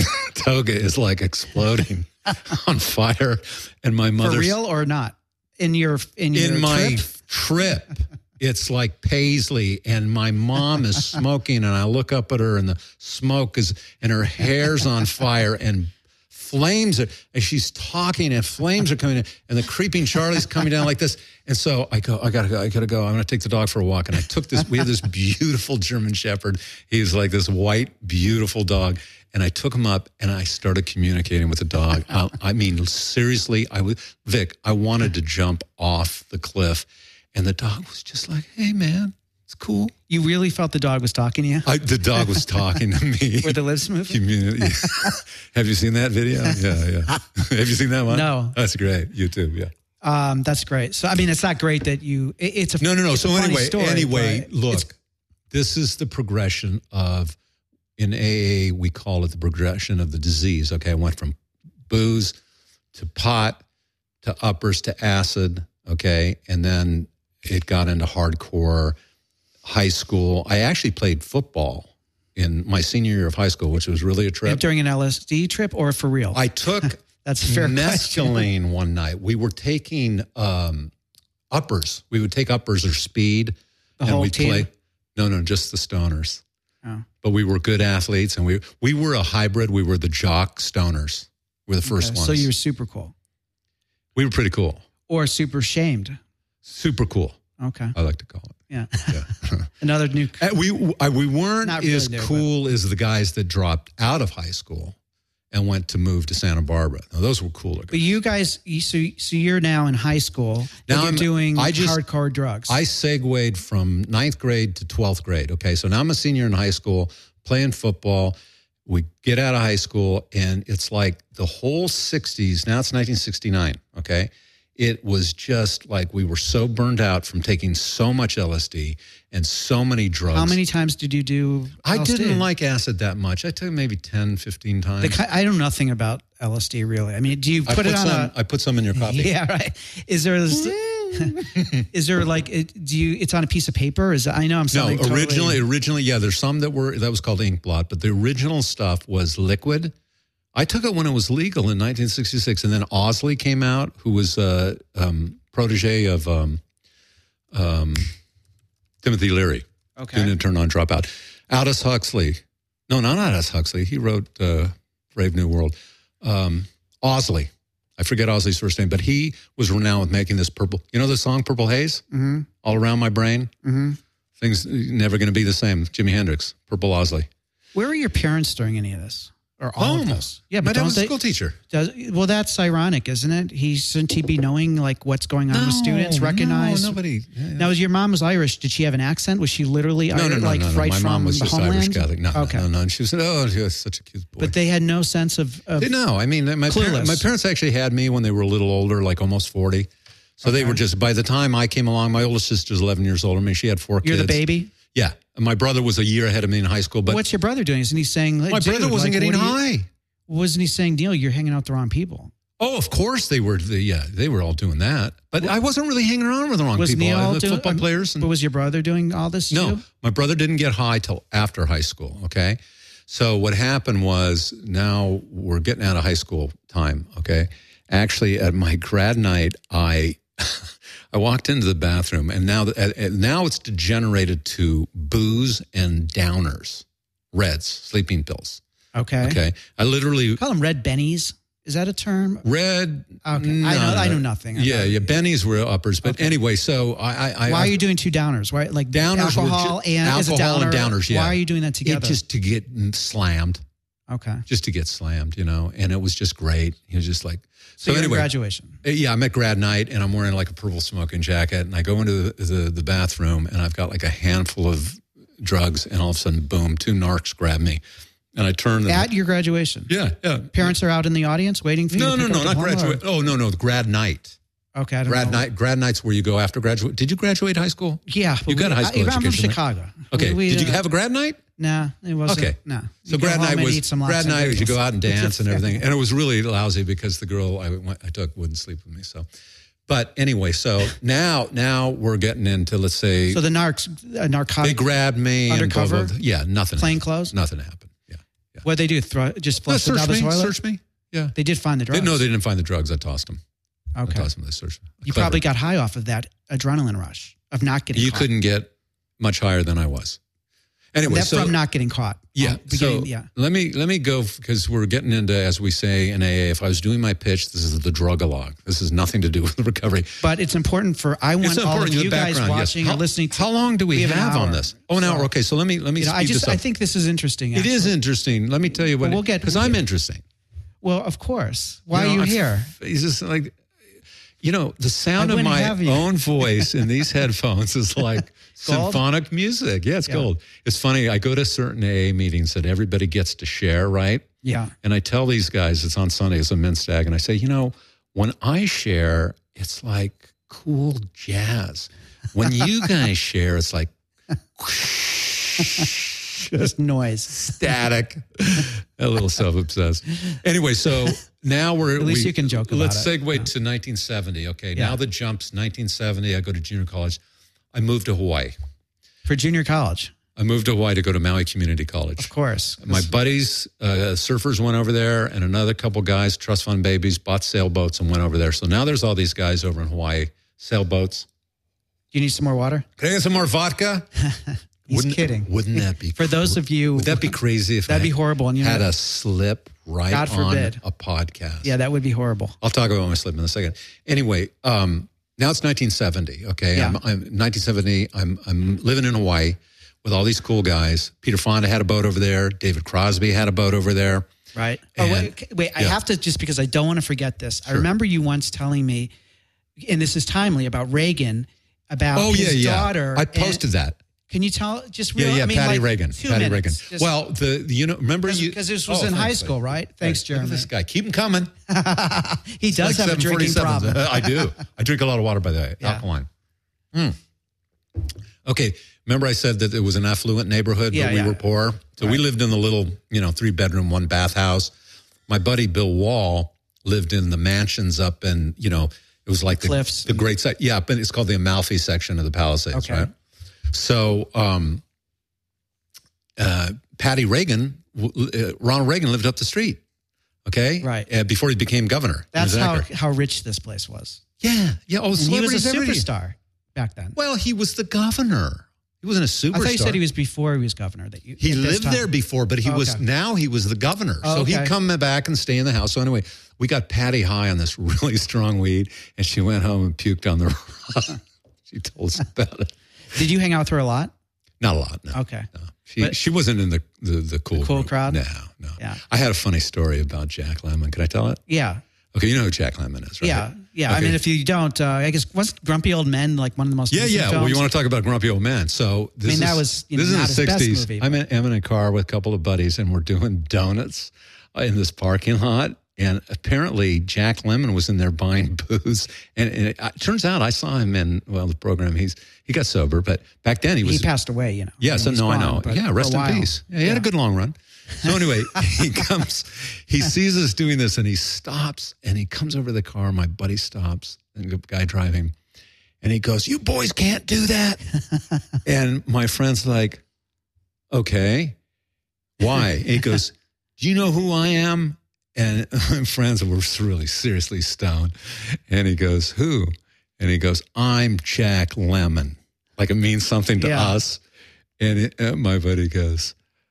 toga is like exploding on fire. And my mother, for real or not? In your in your in my trip, trip it's like paisley, and my mom is smoking, and I look up at her, and the smoke is, and her hair's on fire, and flames are, and she's talking, and flames are coming in, and the creeping Charlie's coming down like this. And so I go, I gotta go, I gotta go. I'm gonna take the dog for a walk. And I took this. We had this beautiful German Shepherd. He's like this white, beautiful dog. And I took him up, and I started communicating with the dog. I, I mean, seriously, I was, Vic, I wanted to jump off the cliff. And the dog was just like, hey, man, it's cool. You really felt the dog was talking to you? I, the dog was talking to me. Were the lips moving? Community. Have you seen that video? Yeah, yeah. Have you seen that one? No. That's great. YouTube, yeah. Um, that's great. So, I mean, it's not great that you, it, it's a No, no, no. It's So a funny anyway, story, anyway, look, this is the progression of, in A A, we call it the progression of the disease. Okay, I went from booze to pot to uppers to acid, okay, and then it got into hardcore high school. I actually played football in my senior year of high school, which was really a trip. During an L S D trip or for real? I took That's a fair mescaline one night. We were taking um, uppers. We would take uppers or speed. The and whole we'd team? play. No, no, just the stoners. Oh. But we were good athletes, and we we were a hybrid. We were the jock stoners. We were the first okay, ones. So you were super cool. We were pretty cool. Or super shamed. Super cool. Okay. I like to call it. Yeah. Yeah. Another new. And we I, we weren't Not really as new, cool as the guys that dropped out of high school and went to move to Santa Barbara. Now, those were cooler guys. But you guys, you, so, so you're now in high school. Now you're I'm doing I just, hardcore drugs. I segued from ninth grade to twelfth grade. Okay, so now I'm a senior in high school, playing football. We get out of high school, and it's like the whole sixties. Now it's nineteen sixty-nine, okay? It was just like we were so burned out from taking so much L S D and so many drugs. How many times did you do I L S D? didn't like acid that much. I took maybe ten, fifteen times. The, I know nothing about L S D, really. I mean, do you put, I put it on some, a... I put some in your coffee. Yeah, right. Is there... This, is there like... It, do you? It's on a piece of paper? Is I know I'm No, sounding originally, totally, originally, yeah, there's some that were, that was called ink blot, but the original stuff was liquid. I took it when it was legal in nineteen sixty-six, and then Osley came out, who was a um, protege of um, um, Timothy Leary. Okay. Didn't turn on Dropout. Aldous Huxley. No, not Aldous Huxley. He wrote uh, Brave New World. Um, Osley. I forget Osley's first name, but he was renowned with making this purple. You know the song Purple Haze? Mm-hmm. All Around My Brain? Mm-hmm. Things never going to be the same. Jimi Hendrix, Purple Osley. Where were your parents during any of this? Or all Home. of this? Yeah, My but dad don't was a they, school teacher. does, well, that's ironic, isn't it? He shouldn't he be knowing like what's going on No, with students, recognize? No, nobody. Yeah, Now, was your mom was Irish? Did she have an accent? Was she literally no, Irish, no, no, like no, no. right My from mom was the just homeland? Irish Catholic. No, okay. no, no, no. She was, oh, she was such a cute boy. But they had no sense of, of They, no, I mean, my, par- my parents actually had me when they were a little older, like almost forty. So Okay. they were just, by the time I came along, my oldest sister's eleven years older than me. She had four You're kids. the baby? Yeah. And my brother was a year ahead of me in high school. But What's your brother doing? Isn't he saying, like, my brother dude, wasn't like, getting what are you- high. Wasn't he saying, Neil, you're hanging out with the wrong people? Oh, of course they were. The, yeah, they were all doing that. But I wasn't really hanging around with the wrong Was people. Neil I, the doing- football um, players. And, But was your brother doing all this no, too? my brother didn't get high till after high school. Okay. So what happened was now we're getting out of high school time. Okay. Actually, at my grad night, I I walked into the bathroom, and now the, now it's degenerated to booze and downers, Reds, sleeping pills. Okay. Okay. I literally Call them red bennies. Is that a term? Red. Okay. I know. I know nothing. I Yeah, know. yeah. Bennies were uppers, but Okay. anyway. So I, I, Why I are you doing two downers? Why, like downers were alcohol ju- and as a alcohol downer? and downers? Yeah. Why are you doing that together? It just to get slammed, okay. just to get slammed, you know. And it was just great. He was just like. So, So, you're in anyway, graduation. yeah, I'm at grad night, and I'm wearing like a purple smoking jacket, and I go into the, the the bathroom, and I've got like a handful of drugs, and all of a sudden, boom, two narcs grab me, and I turn them. At your graduation. Yeah, yeah. Parents are out in the audience waiting for you No, to no, pick no, up not the diploma, graduate. Oh, no, no, grad night. or- Okay, I don't Grad know. night. Grad night's where you go after graduate. Did you graduate high school? Yeah. You got a high school I, I'm from education, right? Chicago. Okay. We- we, Did you uh, have a grad night? Nah, it wasn't. Okay. No. So You go grad home night and was eat some grad lox and night was you bagels. go out and dance and everything, and it was really lousy because the girl I went, I took wouldn't sleep with me. So, but anyway, so now now we're getting into, let's say, So the narcs, uh, they narcotic, grabbed me and blah, undercover? blah, blah. Yeah, nothing. plain happened. clothes? Nothing happened. Yeah, yeah. What they do? Throw, just No, flush it search down the me. toilet? Search me. Yeah. They did find the They, drugs. no, they didn't find the drugs. I tossed them. I Okay. tossed them. They searched them. You Clever. probably got high off of that adrenaline rush of not getting You caught. couldn't get much higher than I was. Anyway, That's so from not getting caught. Yeah. Um, beginning- So yeah. let me let me go because we're getting into, as we say in A A. If I was doing my pitch, this is the drug-a-log. This has nothing to do with recovery. But it's important for, I want It's all of important in the you guys background, yes. watching How- or listening to. How long do we, we have an have on hour. this? Oh, an hour. So, Okay, so let me let me You know, speed I just, this up. I think this is interesting. it Actually. is interesting. Let me tell you what. Well, we'll get- because we'll I'm get- interesting. Well, of course. Why know, are you I'm- here? It's just like, you know, the sound I of wouldn't my have you. own voice in these headphones is like Gold? symphonic music. Yeah, it's Yeah. gold. It's funny. I go to certain A A meetings that everybody gets to share, right? Yeah. And I tell these guys, it's on Sunday, it's a men's stag, and I say, you know, when I share, it's like cool jazz. When you guys share, it's like Just noise. static, a little self-obsessed. Anyway, so now we're At least we- you can joke about Let's it. segue to nineteen seventy. Okay, Yeah. now the jump's nineteen seventy. I go to junior college. I moved to Hawaii. For junior college, I moved to Hawaii to go to Maui Community College. of course. My buddies, uh, surfers went over there, and another couple guys, trust fund babies, bought sailboats and went over there. So now there's all these guys over in Hawaii, sailboats. Do you need some more water? Can I get some more vodka? He's wouldn't, kidding. Wouldn't that be? For those of you, would that be crazy if that'd I be horrible. And you had know, a slip right God on forbid. a podcast? yeah, that would be horrible. I'll talk about my slip in a second. Anyway, um, now it's nineteen seventy. Okay, Yeah. I'm, I'm nineteen seventy. I'm I'm living in Hawaii with all these cool guys. Peter Fonda had a boat over there. David Crosby had a boat over there. Right. Oh, And- wait, wait I yeah. have to, just because I don't want to forget this. I Sure. remember you once telling me, and this is timely, about Reagan, about Oh yeah, his yeah. daughter. I and- posted that. Can you tell, just Yeah, real, yeah. I mean, Patty like Reagan. two Patty minutes, Reagan. just- Well, the you know remember you because this was Oh, in high thanks, school, buddy. right? Thanks, Look at Jeremy. this guy. Keep him coming. He does Like have a drinking seven forty-sevens. problem. I do. I drink a lot of water, by the way. Yeah. Alkaline. Mm. Okay. Remember I said that it was an affluent neighborhood, Yeah, but we yeah. were poor. So we Right. lived in the little, you know, three bedroom, one bath house. My buddy Bill Wall lived in the mansions up in, you know, it was like the, Cliffs the great site. Yeah, but it's called the Amalfi section of the Palisades, Okay. right? So um, uh, Patty Reagan, w- uh, Ronald Reagan lived up the street. Okay, Right. Uh, before he became governor. He That's was an how, actor. how rich this place was. Yeah, yeah. Oh, And he was a celebrities everywhere. superstar back then. Well, he was the governor. He wasn't a superstar. I thought you said he was before he was governor. That you, He at this lived time. there before, but he Oh, was okay. now he was the governor. Oh, so okay. he'd come back and stay in the house. So anyway, we got Patty high on this really strong weed, and she went home and puked on the rug. She told us about it. Did you hang out with her a lot? Not a lot, no. Okay. No. She But- she wasn't in the the, the cool The cool group. crowd? No, no. Yeah. I had a funny story about Jack Lemmon. Can I tell it? Yeah. Okay, you know who Jack Lemmon is, right? Yeah. Yeah. I Okay. mean, if you don't, uh, I guess, wasn't Grumpy Old Men like one of the most Yeah, recent yeah. films? Well, you want to talk about grumpy old men. So this I mean, is, that was, you know, this is not in the his best sixties. movie, I'm in, I'm in a car with a couple of buddies, and we're doing donuts in this parking lot. And apparently, Jack Lemmon was in there buying booze. And, and it, it turns out I saw him in, well, the program. He's He got sober, but back then he was. He passed away, you know. Yeah, I so mean, he's no, I gone, know. but Yeah, for rest a in while. peace. Yeah, he had a good long run. So anyway, he comes, he sees us doing this, and he stops, and he comes over to the car. My buddy stops, and the guy driving, and he goes, "You boys can't do that." And my friend's like, "Okay, why?" And he goes, "Do you know who I am?" And my friends were really seriously stoned. And he goes, "Who?" And he goes, "I'm Jack Lemmon." Like it means something to Yeah. us. And it, uh, my buddy goes,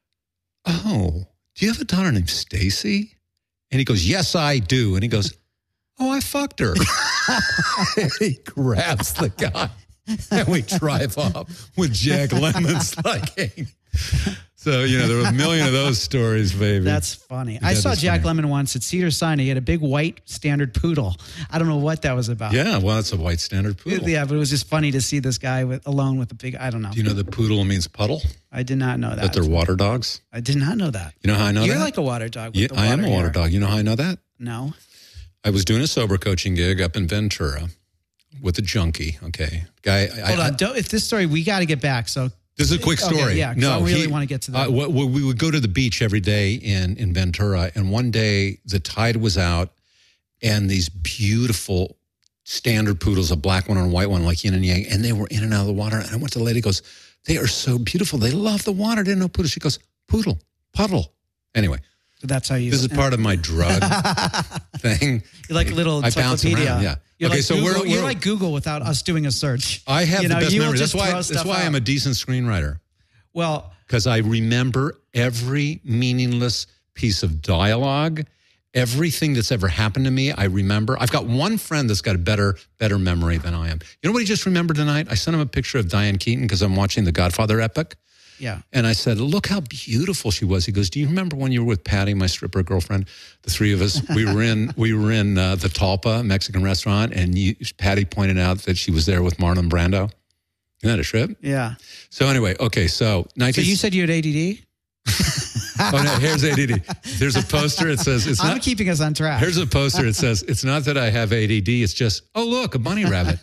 "Oh, do you have a daughter named Stacy?" And he goes, "Yes, I do." And he goes, "Oh, I fucked her." And he grabs the guy, and we drive off with Jack Lemmon's like, hanging. So, you know, there were a million of those stories, baby. That's funny. That I saw is Jack funny. Lemmon once at Cedar Sinai. He had a big white standard poodle. I don't know what that was about. Yeah, well, that's a white standard poodle. Yeah, but it was just funny to see this guy with, alone with a big, I don't know. Do you know that poodle means puddle? I did not know that. That they're water dogs? I did not know that. You know how I know You're that? like a water dog. With Yeah, the I am water a water hair. dog. You know how I know that? No. I was doing a sober coaching gig up in Ventura with a junkie. Okay, guy. I, Hold I, on. Don't, if this story, we got to get back. So This is a quick Okay, story. yeah, 'cause no, I really he- wanna get to that. Uh, we, we would go to the beach every day in in Ventura, and one day the tide was out, and these beautiful standard poodles, a black one and a white one, like yin and yang, and they were in and out of the water. And I went to the lady, goes, "They are so beautiful. They love the water. I didn't know poodle." She goes, "Poodle, puddle." Anyway, that's how you. this is part of my drug thing. You're like a little I bounce encyclopedia. around, yeah. You're Okay, like so Google, we're- you're we're- like Google without us doing a search. I have You the know, best you will memory. That's just why. throw That's stuff why out. I'm a decent screenwriter. Well, Because I remember every meaningless piece of dialogue, everything that's ever happened to me. I remember. I've got one friend that's got a better, better memory than I am. You know what he just remembered tonight? I sent him a picture of Diane Keaton because I'm watching the Godfather epic. yeah. And I said, "Look how beautiful she was." He goes, "Do you remember when you were with Patty, my stripper girlfriend? The three of us, we were in we were in uh, the Talpa Mexican restaurant, and you, Patty pointed out that she was there with Marlon Brando. Isn't that a trip?" Yeah. So anyway, okay, so So nineteen. you said you had A D D? Oh no, here's A D D. There's a poster. It says it's I'm not. keeping us on track. Here's a poster. It says it's not that I have A D D. It's just, oh look, a bunny rabbit.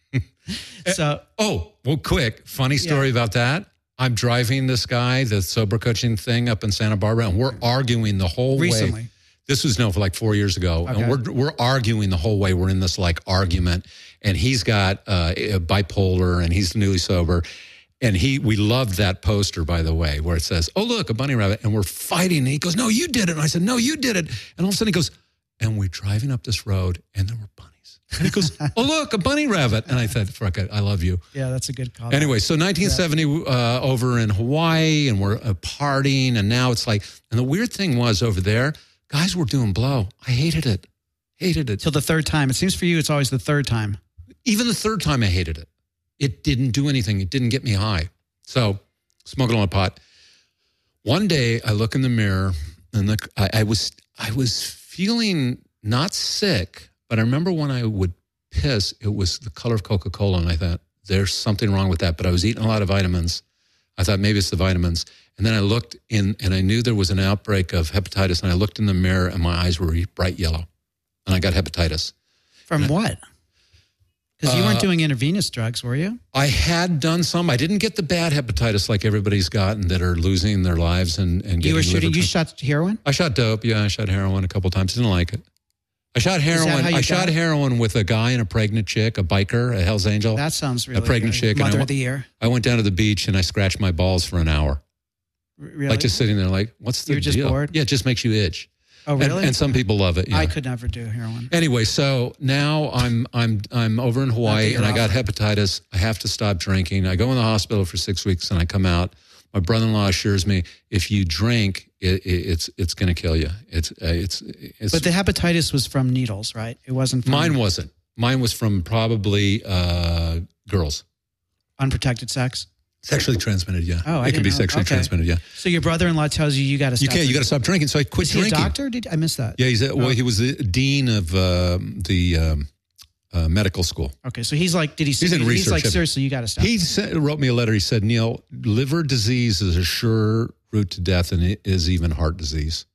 so Oh, well, quick funny story Yeah. about that. I'm driving this guy, the sober coaching thing up in Santa Barbara, and we're arguing the whole way. recently. This was no for like four years ago, Okay. and we're we're arguing the whole way. We're in this like argument, and he's got uh, bipolar, and he's newly sober, and he we loved that poster, by the way, where it says, "Oh look, a bunny rabbit," and we're fighting. And he goes, "No, you did it." And I said, "No, you did it." And all of a sudden he goes, "And we're driving up this road, and there were bunnies." And he goes, "Oh look, a bunny rabbit." And I said, "Fuck it, I love you." Yeah, that's a good call. Anyway, so nineteen seventy uh, over in Hawaii, and we're uh, partying, and now it's like, and the weird thing was over there, guys were doing blow. I hated it, hated it. Till the third time. It seems for you, it's always the third time. Even the third time, I hated it. It didn't do anything. It didn't get me high. So, smoking on a pot. One day, I look in the mirror, and the, I, I was I was feeling not sick, but I remember when I would piss, it was the color of Coca-Cola, and I thought, there's something wrong with that. But I was eating a lot of vitamins. I thought maybe it's the vitamins. And then I looked in, and I knew there was an outbreak of hepatitis, and I looked in the mirror, and my eyes were bright yellow, and I got hepatitis. From what? Because you weren't Uh, doing intravenous drugs, were you? I had done some. I didn't get the bad hepatitis like everybody's gotten that are losing their lives and, and getting You were liver shooting, you trans- shot heroin? I shot dope. Yeah, I shot heroin a couple times. Didn't like it. I shot heroin. how you I got shot it? heroin with a guy and a pregnant chick, a biker, a Hell's Angel. That sounds really pregnant good. chick, and I Mother wa- of the year. I went down to the beach and I scratched my balls for an hour. R- Really? Like just sitting there like, what's the You were just deal? bored? Yeah, it just makes you itch. Oh, really? And, and some people love it. Yeah. I could never do heroin. Anyway, so now I'm I'm I'm over in Hawaii and I got hepatitis. I have to stop drinking. I go in the hospital for six weeks and I come out. My brother-in-law assures me if you drink, it, it, it's it's going to kill you. It's uh, it's it's. But the hepatitis was from needles, right? It wasn't. From mine wasn't. Mine was from probably uh, girls. Unprotected sex. Sexually transmitted, yeah. Oh, I it can be know. sexually okay. transmitted, yeah. So your brother-in-law tells you you got to stop. You can't. You got to stop drinking. So I quit Is he drinking. a doctor? Did I miss that? Yeah, he's a, well. Oh. He was the dean of uh, the um, uh, medical school. Okay, so he's like, did he? He's in he's research. like, seriously, you got to stop. He said, wrote me a letter. He said, Neil, liver disease is a sure route to death, and it is even heart disease.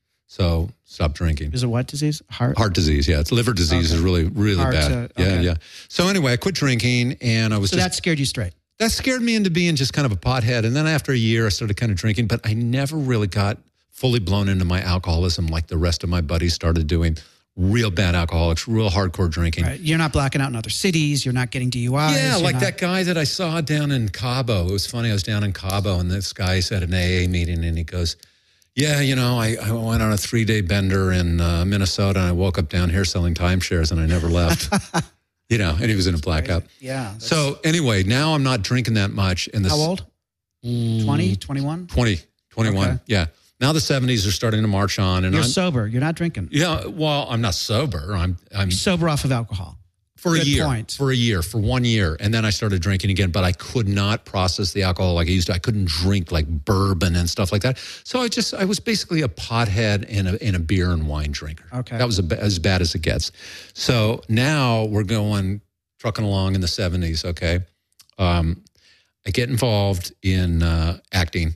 So stop drinking. Is it what disease? Heart. Heart disease. Yeah, it's liver disease Okay. is really really Heart, bad. uh, Yeah, okay. yeah. So anyway, I quit drinking, and I was So just that scared you straight. that scared me into being just kind of a pothead. And then after a year, I started kind of drinking, but I never really got fully blown into my alcoholism like the rest of my buddies started doing. Real bad alcoholics, real hardcore drinking. Right. You're not blacking out in other cities. You're not getting D U Is. Yeah, you're like not- that guy that I saw down in Cabo. It was funny. I was down in Cabo, and this guy's at an A A meeting, and he goes, yeah, you know, I, I went on a three-day bender in uh, Minnesota, and I woke up down here selling timeshares, and I never left. You know, and he was in a blackout. Yeah. that's- So anyway, now I'm not drinking that much. And this, how old? twenty, twenty-one? twenty, twenty-one. Okay. Yeah. Now the seventies are starting to march on. And You're I'm, sober. You're not drinking. yeah, well, I'm not sober. I'm, I'm You're sober off of alcohol. for a Good year, point. for a year, for one year. And then I started drinking again, but I could not process the alcohol like I used to. I couldn't drink like bourbon and stuff like that. So I just, I was basically a pothead and a, and a beer and wine drinker. Okay. That was a, as bad as it gets. So now we're going trucking along in the seventies. Okay. Um, I get involved in uh, acting,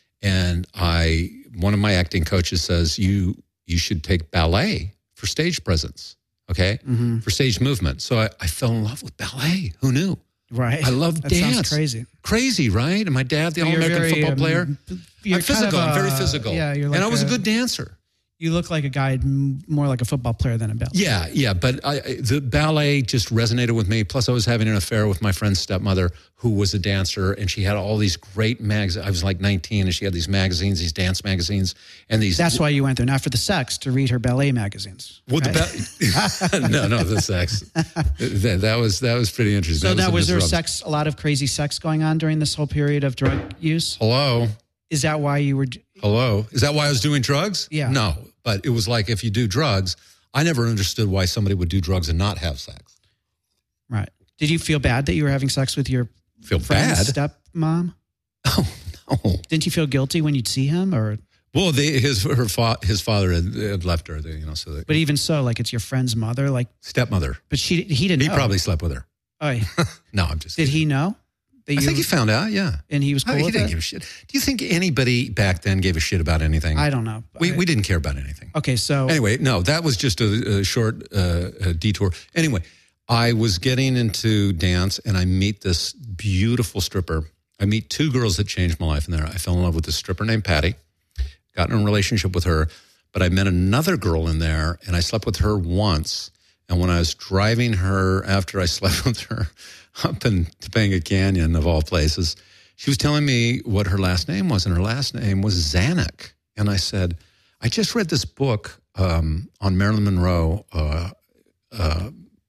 and I, one of my acting coaches says, you, you should take ballet for stage presence. Okay. Mm-hmm. For stage movement. So I, I fell in love with ballet. Who knew? Right. I love that dance. Sounds crazy. Crazy, right? And my dad, the You're All-American very, football um, player. You're I'm physical. kind of I'm very a- physical. Yeah, you're like and I was a, a good dancer. You look like a guy m- more like a football player than a ballet. Yeah, yeah. But I, I- the ballet just resonated with me. Plus, I was having an affair with my friend's stepmother, who was a dancer, and she had all these great magazines. I was like nineteen, and she had these magazines, these dance magazines, and these. That's why you went there, not for the sex, to read her ballet magazines. Well, right? the ba- no, no, the sex. that, that was that was pretty interesting. So that now, was a there disruption. sex, a lot of crazy sex going on during this whole period of drug use? Hello. Is that why you were? Hello. Is that why I was doing drugs? Yeah. No, but it was like if you do drugs, I never understood why somebody would do drugs and not have sex. Right. Did you feel bad that you were having sex with your Feel friend's bad? stepmom? Oh no. Didn't you feel guilty when you'd see him, or? Well, they, his her fa- his father had, had left her. They, you know, so the But even so, like it's your friend's mother, like. stepmother. But she, he didn't. He know. probably slept with her. Oh, yeah. No, I'm just. Did he know? That I you, think he found out. Yeah. and he was cool I mean, he with didn't it? give a shit. Do you think anybody back then gave a shit about anything? I don't know. we I- we didn't care about anything. Okay, so Anyway, no, that was just a, a short uh, a detour. Anyway, I was getting into dance, and I meet this beautiful stripper. I meet two girls that changed my life in there. I fell in love with this stripper named Patty, got in a relationship with her, but I met another girl in there, and I slept with her once. And when I was driving her after I slept with her up in Topanga Canyon, of all places, she was telling me what her last name was, and her last name was Zanuck. And I said, I just read this book um, on Marilyn Monroe uh, uh,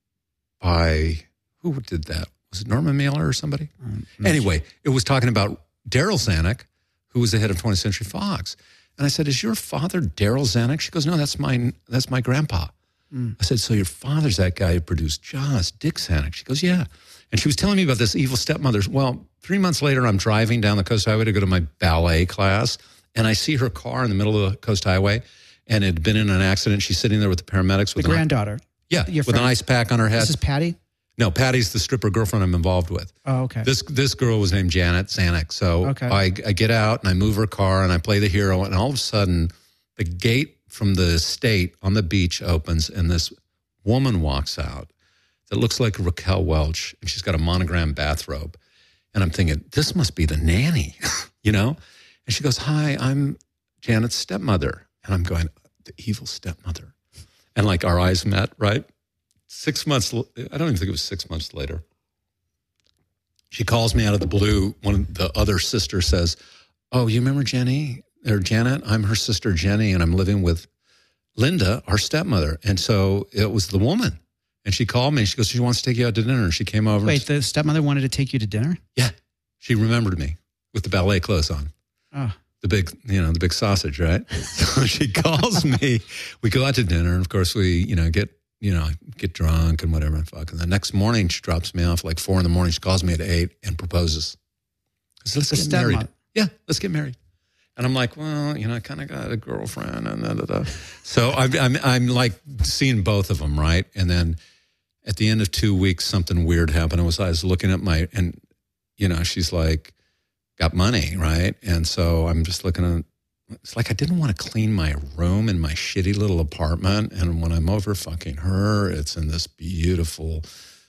by, who did that? Was it Norman Mailer or somebody? Um, Anyway, it was talking about Daryl Zanuck, who was the head of twentieth Century Fox. And I said, is your father Daryl Zanuck? She goes, no, that's my, that's my grandpa. Mm. I said, so your father's that guy who produced Jaws, Dick Zanuck? She goes, yeah. And she was telling me about this evil stepmother. Well, three months later, I'm driving down the Coast Highway to go to my ballet class, and I see her car in the middle of the Coast Highway, and it had been in an accident. She's sitting there with the paramedics. the With an, granddaughter. yeah, your with an friend. ice pack on her head. This is Patty. No, Patty's the stripper girlfriend I'm involved with. Oh, okay. This this girl was named Janet Zanuck. So Okay. I, I get out and I move her car and I play the hero, and all of a sudden the gate from the estate on the beach opens and this woman walks out that looks like Raquel Welch, and she's got a monogram bathrobe. And I'm thinking, this must be the nanny, you know? And she goes, hi, I'm Janet's stepmother. And I'm going, the evil stepmother. And like our eyes met, right? Six months, I don't even think it was six months later. She calls me out of the blue. One of the other sisters says, oh, you remember Jenny or Janet? I'm her sister Jenny, and I'm living with Linda, our stepmother. And so it was the woman. And she called me and she goes, she wants to take you out to dinner. And she came over. Wait, the stepmother wanted to take you to dinner? Yeah. She remembered me with the ballet clothes on. Oh. The big, you know, the big sausage, right? So she calls me. We go out to dinner. And of course we, you know, get, you know, get drunk and whatever. And fuck. And the next morning she drops me off like four in the morning. She calls me at eight and proposes. I said, let's The get stepmom- married. Yeah, let's get married. And I'm like, well, you know, I kind of got a girlfriend. And da, da, da. So I'm, I'm, I'm like seeing both of them, right? And then at the end of two weeks, something weird happened. I was, I was looking at my, and, you know, she's like, got money, right? And so I'm just looking at, it's like I didn't want to clean my room in my shitty little apartment. And when I'm over fucking her, it's in this beautiful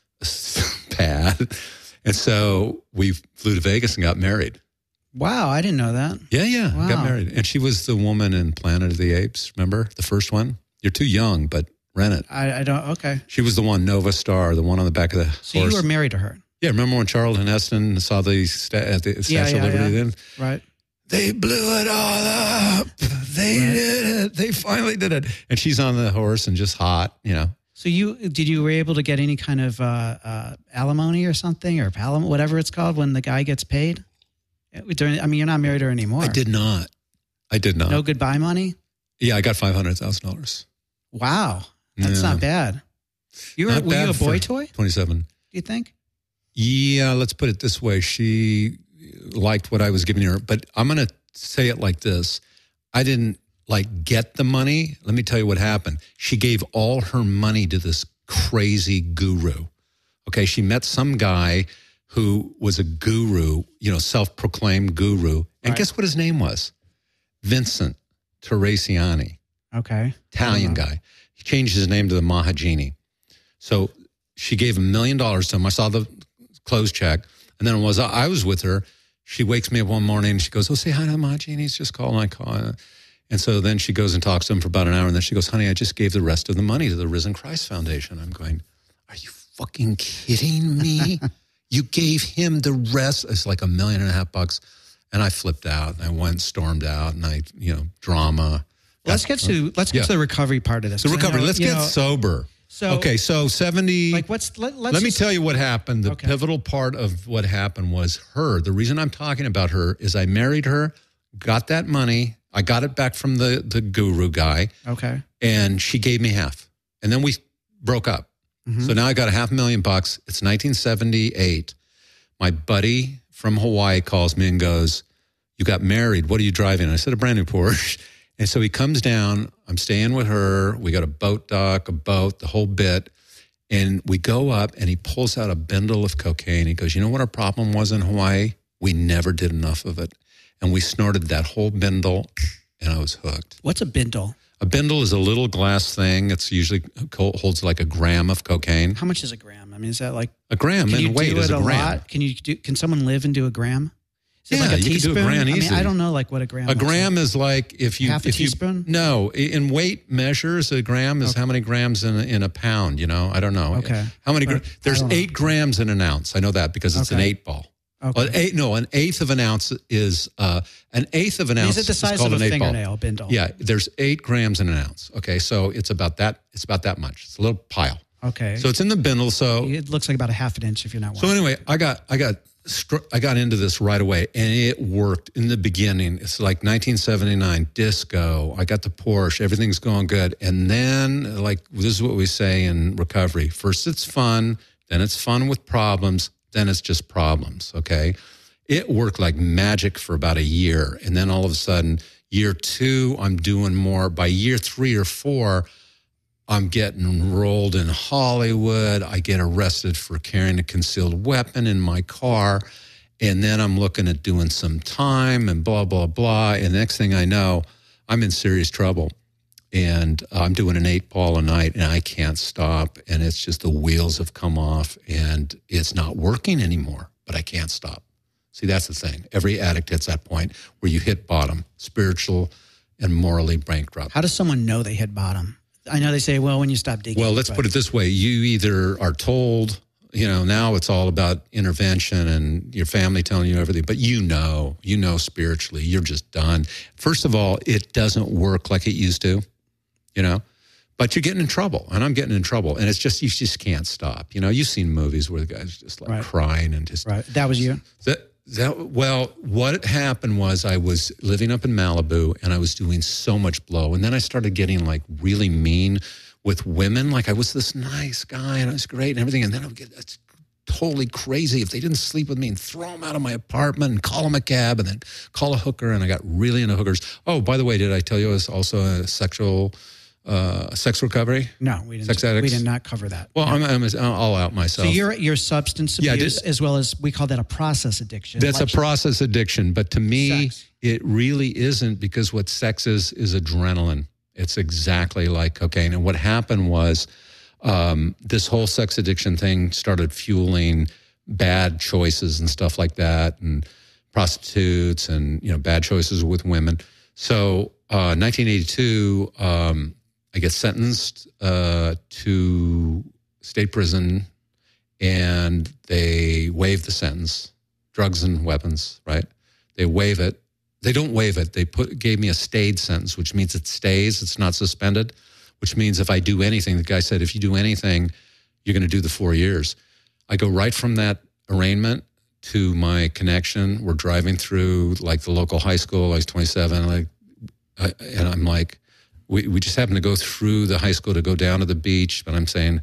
pad. And so we flew to Vegas and got married. Wow, I didn't know that. Yeah, yeah, Wow. got married. And she was the woman in Planet of the Apes, remember? The first one? You're too young, but rent it. I, I don't, okay. She was the one, Nova Star, the one on the back of the So horse. you were married to her? Yeah, remember when Charlton Heston saw the, sta- at the Statue Yeah, yeah, of Liberty yeah. then? Right. They blew it all up. They Right. did it. They finally did it. And she's on the horse and just hot, you know. So you, did you were able to get any kind of uh, uh, alimony or something, or palim, whatever it's called when the guy gets paid? During, I mean, you're not married to her anymore. I did not. I did not. No goodbye money? Yeah, I got five hundred thousand dollars. Wow. That's Yeah. not bad. You were, Not were you bad a boy for toy, do twenty-seven. you think? Yeah, let's put it this way. She liked what I was giving her, but I'm going to say it like this. I didn't like get the money. Let me tell you what happened. She gave all her money to this crazy guru. Okay, she met some guy who was a guru, you know, self-proclaimed guru. And Right. guess what his name was? Vincent Teresiani, Okay. Italian guy. He changed his name to the Mahagini. So she gave a million dollars to him. I saw the clothes check. And then it was, I was with her. She wakes me up one morning and she goes, oh, say hi to the Mahagini. He's just calling. I call. And so then she goes and talks to him for about an hour. And then she goes, honey, I just gave the rest of the money to the Risen Christ Foundation. I'm going, are you fucking kidding me? You gave him the rest. It's like a million and a half bucks. And I flipped out and I went, stormed out and I, you know, drama. Let's get to let's get Yeah. to the recovery part of this. The 'cause I recovery. know, Let's you get know, sober. So okay, so seventy. like what's let, let's Let me just- tell you what happened. The Okay. pivotal part of what happened was her. The reason I'm talking about her is I married her, got that money. I got it back from the, the guru guy, Okay. and she gave me half. And then we broke up. Mhm. So now I got a half million bucks. It's nineteen seventy-eight. My buddy from Hawaii calls me and goes, you got married. What are you driving? I said, a brand new Porsche. And so he comes down. I'm staying with her. We got a boat dock, a boat, the whole bit. And we go up and he pulls out a bundle of cocaine. He goes, you know what our problem was in Hawaii? We never did enough of it. And we snorted that whole bundle and I was hooked. What's a bindle? A bindle is a little glass thing. It's usually holds like a gram of cocaine. How much is a gram? I mean, is that like A gram can you in weight do is it a a gram. lot? Can you do? Can someone live and do a gram? Is it Yeah, like a you can do a teaspoon? gram I mean, easy. I don't know like what a gram. A looks gram like. is like if you Half a if you, teaspoon? No, in weight measures, a gram is Okay. how many grams in a, in a pound. You know, I don't know. Okay. How many? But Gra- I There's don't know. eight grams in an ounce. I know that because it's an Okay. eight ball. Okay. Well, eight, no, an eighth of an ounce is uh, an eighth of an ounce. Is it the size called of a an eight ball. fingernail bindle? Yeah, there's eight grams in an ounce. Okay, so it's about that. It's about that much. It's a little pile. Okay. So it's in the bindle. So it looks like about a half an inch if you're not. so watching. anyway, I got I got str- I got into this right away, and it worked in the beginning. It's like nineteen seventy-nine disco. I got the Porsche. Everything's going good, and then like this is what we say in recovery: first it's fun, then it's fun with problems, then it's just problems. Okay, it worked like magic for about a year, and then all of a sudden, year two, I'm doing more. By year three or four, I'm getting enrolled in Hollywood. I get arrested for carrying a concealed weapon in my car. And then I'm looking at doing some time and blah, blah, blah. And the next thing I know, I'm in serious trouble. And I'm doing an eight ball a night and I can't stop. And it's just the wheels have come off and it's not working anymore, but I can't stop. See, that's the thing. Every addict hits that point where you hit bottom, spiritual and morally bankrupt. How does someone know they hit bottom? I know they say, well, when you stop digging. Well, let's but- put it this way. You either are told, you know, now it's all about intervention and your family telling you everything, but you know, you know spiritually, you're just done. First of all, it doesn't work like it used to. you know, but you're getting in trouble, and I'm getting in trouble, and it's just, you just can't stop. You know, you've seen movies where the guy's just like right. crying and just. Right. That was you? That, that, well, what happened was I was living up in Malibu, and I was doing so much blow, and then I started getting like really mean with women. Like I was this nice guy, and I was great and everything, and then I would get it's totally crazy if they didn't sleep with me, and throw them out of my apartment and call them a cab and then call a hooker, and I got really into hookers. Oh, by the way, did I tell you I was also a sexual... Uh, sex recovery? No, we didn't. Sex addicts? We did not cover that. Well, no. I'm, I'm, I'll out myself. So you're you're substance abuse, yeah, as well as we call that a process addiction. That's like a process addiction, but to me, sex. It really isn't, because what sex is is adrenaline. It's exactly like cocaine. And what happened was, um, this whole sex addiction thing started fueling bad choices and stuff like that, and prostitutes, and you know, bad choices with women. So, uh, nineteen eighty-two. Um, I get sentenced uh, to state prison, and they waive the sentence. Drugs and weapons, right? They waive it. They don't waive it. They put gave me a stayed sentence, which means it stays. It's not suspended, which means if I do anything, the guy said, if you do anything, you're going to do the four years. I go right from that arraignment to my connection. We're driving through like the local high school. I was twenty-seven, like, I, and I'm like, We we just happened to go through the high school to go down to the beach, but I'm saying,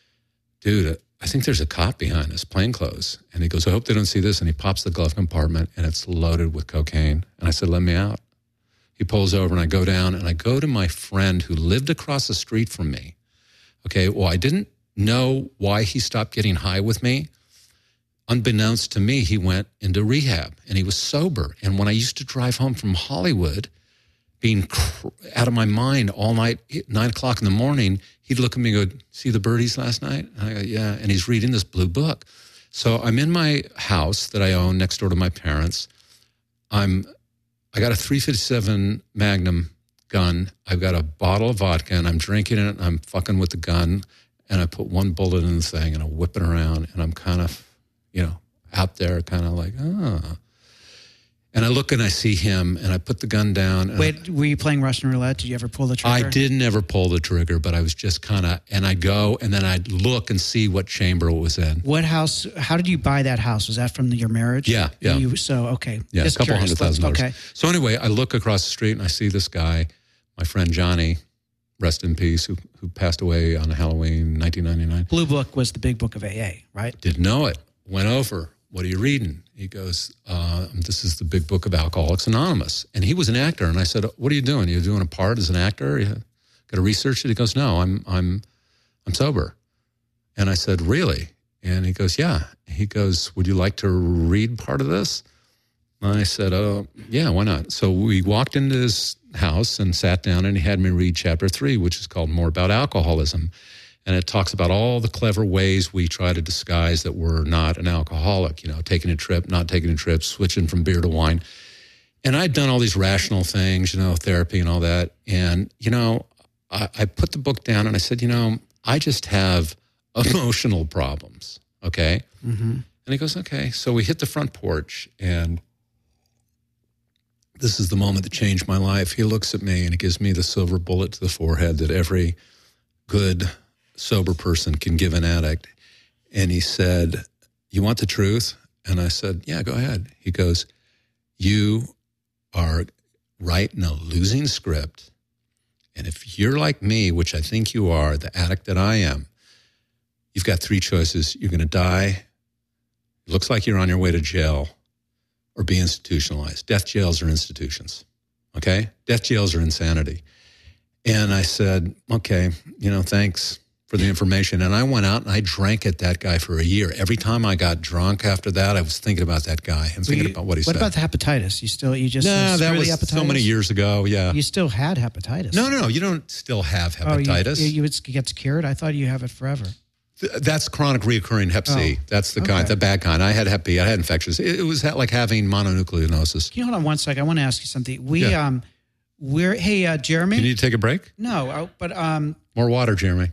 dude, I think there's a cop behind us, plainclothes. And he goes, I hope they don't see this. And he pops the glove compartment, and it's loaded with cocaine. And I said, let me out. He pulls over, and I go down, and I go to my friend who lived across the street from me. Okay, well, I didn't know why he stopped getting high with me. Unbeknownst to me, he went into rehab, and he was sober. And when I used to drive home from Hollywood, being cr- out of my mind all night, nine o'clock in the morning, he'd look at me and go, see the birdies last night? And I go, yeah. And he's reading this blue book. So I'm in my house that I own next door to my parents. I'm, I got a three fifty-seven Magnum gun. I've got a bottle of vodka, and I'm drinking it, and I'm fucking with the gun, and I put one bullet in the thing, and I whip it around, and I'm kind of, you know, out there kind of like, oh. And I look and I see him, and I put the gun down. And Wait, were you playing Russian roulette? Did you ever pull the trigger? I didn't ever pull the trigger, but I was just kind of, and I'd go, and then I'd look and see what chamber it was in. What house, how did you buy that house? Was that from the, your marriage? Yeah, yeah. You, so, okay. Yeah, just a couple curious. hundred thousand dollars. Okay. So anyway, I look across the street, and I see this guy, my friend Johnny, rest in peace, who, who passed away on Halloween nineteen ninety-nine. Blue Book was the big book of A A, right? Didn't know it. Went over. What are you reading? He goes, uh, this is the big book of Alcoholics Anonymous. And he was an actor. And I said, what are you doing? You're doing a part as an actor? You got to research it? He goes, no, I'm I'm I'm sober. And I said, really? And he goes, yeah. He goes, would you like to read part of this? And I said, oh, yeah, why not? So we walked into his house and sat down, and he had me read chapter three, which is called More About Alcoholism. And it talks about all the clever ways we try to disguise that we're not an alcoholic, you know, taking a trip, not taking a trip, switching from beer to wine. And I'd done all these rational things, you know, therapy and all that. And, you know, I, I put the book down, and I said, you know, I just have emotional problems, okay? Mm-hmm. And he goes, okay. So we hit the front porch, and this is the moment that changed my life. He looks at me, and he gives me the silver bullet to the forehead that every good sober person can give an addict. And he said, you want the truth? And I said, yeah, go ahead. He goes, you are writing a losing script. And if you're like me, which I think you are, the addict that I am, you've got three choices. You're going to die. It looks like you're on your way to jail, or be institutionalized. Death jails are institutions, okay? Death jails are insanity. And I said, okay, you know, thanks for the information. And I went out and I drank at that guy for a year. Every time I got drunk after that, I was thinking about that guy and thinking you, about what he what said. What about the hepatitis? You still, you just... No, that was the so many years ago, yeah. You still had hepatitis. No, no, no, you don't still have hepatitis. Oh, you, you, it gets cured? I thought you have it forever. That's chronic reoccurring hep C. Oh, That's the okay. kind, the bad kind. I had hep B. I had infectious. It, it was like having mononucleosis. Can you hold on one second? I want to ask you something. We, Yeah. um, we're, hey, uh, Jeremy. You need to take a break? No, uh, but um, More water, Jeremy.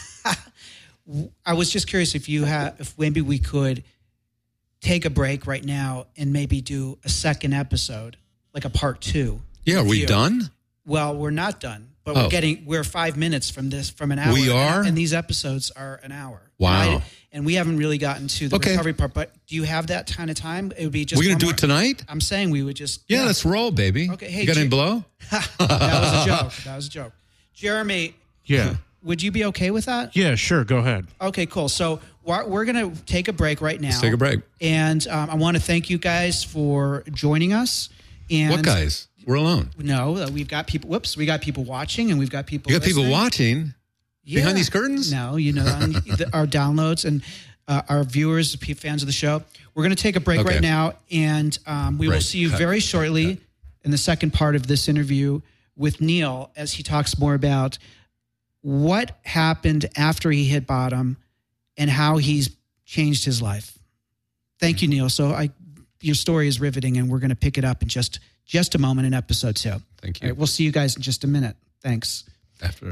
I was just curious if you have, if maybe we could take a break right now and maybe do a second episode, like a part two. Yeah, are with we you. done? Well, we're not done, but Oh. we're getting we're five minutes from this from an hour. We are? and, and these episodes are an hour. Wow. And, I- and we haven't really gotten to the Okay. recovery part. But do you have that kind of time? It would be just. We're going one to do more- it tonight? I'm saying we would just. Yeah, let's roll, baby. Okay, hey, you got any Jim- blow? that was a joke. That was a joke. Jeremy, Yeah. would you be okay with that? Yeah, sure. Go ahead. Okay, cool. So we're, we're going to take a break right now. Let's take a break. And um, I want to thank you guys for joining us. And What guys? We're alone. No, uh, we've got people. Whoops, we got people watching, and we've got people. You got people listening. watching behind these curtains? No, you know on the, our downloads and uh, our viewers, pe- fans of the show. We're going to take a break Okay. right now, and um, we will Break. see you Cut. very shortly in the second part of this interview with Neil as he talks more about what happened after he hit bottom and how he's changed his life. Thank you, Neil. So I, your story is riveting, and we're going to pick it up in just just a moment in episode two. Thank All you. right, we'll see you guys in just a minute. Thanks. After